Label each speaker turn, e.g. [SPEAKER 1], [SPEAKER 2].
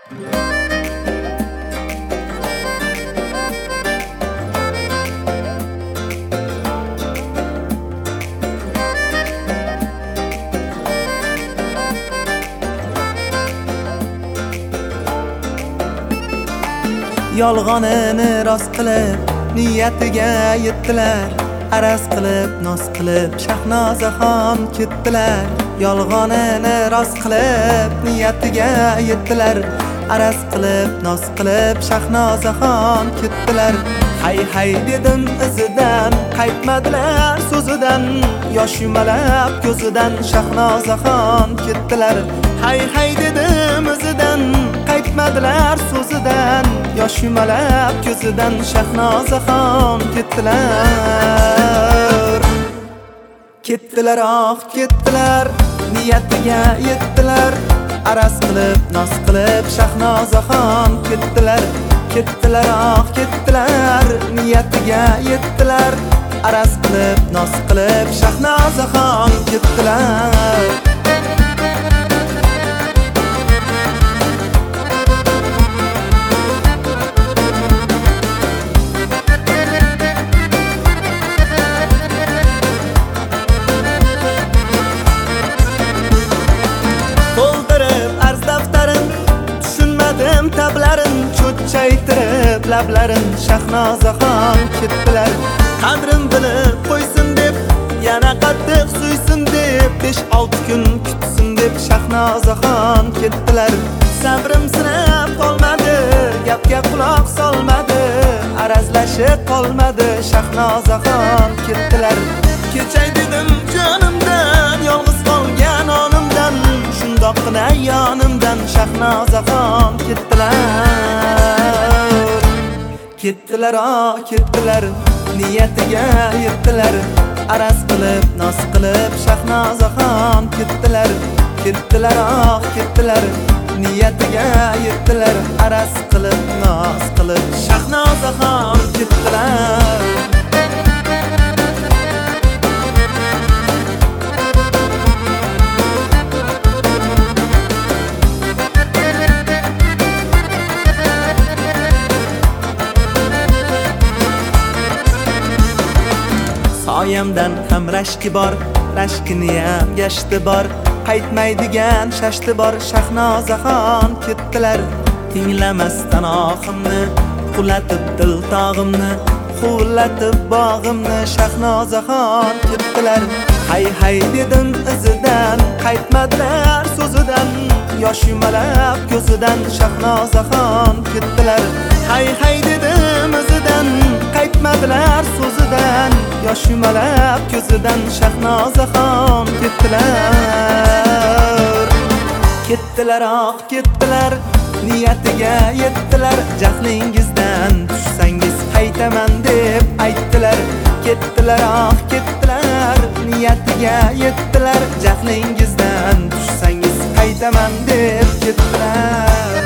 [SPEAKER 1] Yolg'onini rost qilib niyatiga yetdilar. Araz qilib noz qilib Shahnozaxon ketdilar. Yolg'onini rost qilib niyatiga yetdilar. Araz qilib noz qilib Shahnozaxon ketdilar. Hay hay dedim izidan, qaytmadilar so'zidan. Yosh yumalab ko'zidan Shahnozaxon ketdilar. Hay hay dedim izidan, qaytmadilar so'zidan. Yosh yumalab ko'zidan Shahnozaxon ketdilar. Ketdilar, oh ketdilar, niyatiga yetdilar. Araz qilib noz qilib Shahnozaxon ketdilar. Ketdilar, oh ketdilar, niyatiga yetdilar. Araz qilib noz qilib Shahnozaxon ketdilar. Tablarin cho'chchaytirib lablarin Shahnozaxon ketdilar. Qadrim bilib qo'ysin deb, yana qattiq suysin deb, 5-6 kun kutsin deb Shahnozaxon ketdilar. Sabrim sinib qolmadi, gapga quloq solmadi, arazlashib qolmadi Shahnozaxon ketdilar. Kechay dedim jonimdan, yolg'iz qolgan onimdan, shundoqqina yonimdan Shahnozaxon ketdilar. Ketdilar, oh ketdilar, niyatiga yetdilar. Araz qilib noz qilib Shahnozaxon ketdilar. Ketdilar, oh ketdilar, niyatiga yetdilar. Araz qilib noz qilib Shahnozaxon ketdilar. Soyamdan ham rashki bor, rashkiniyam gashti bor. Qaytmaydigan shashti bor Shahnozaxon ketdilar. Tinglamasdan ohimni, qulatib dil tog'imni, quvlatib bog'imni Shahnozaxon ketdilar. Hay hay dedim izidan, qaytmadilar so'zidan. Yosh yumalab ko'zidan Shahnozaxon ketdilar. Hay hay dedim izidan, qaytmadilar so'zidan. Yosh yumalab ko'zidan Shahnozaxon ketdilar. Ketdilar, oh ketdilar, niyatiga yetdilar. Jahlingizdan tushsangiz qaytaman deb aytdilar. Ketdilar, oh ketdilar, niyatiga yetdilar. Jahlingizdan tushsangiz qaytaman deb ketdilar.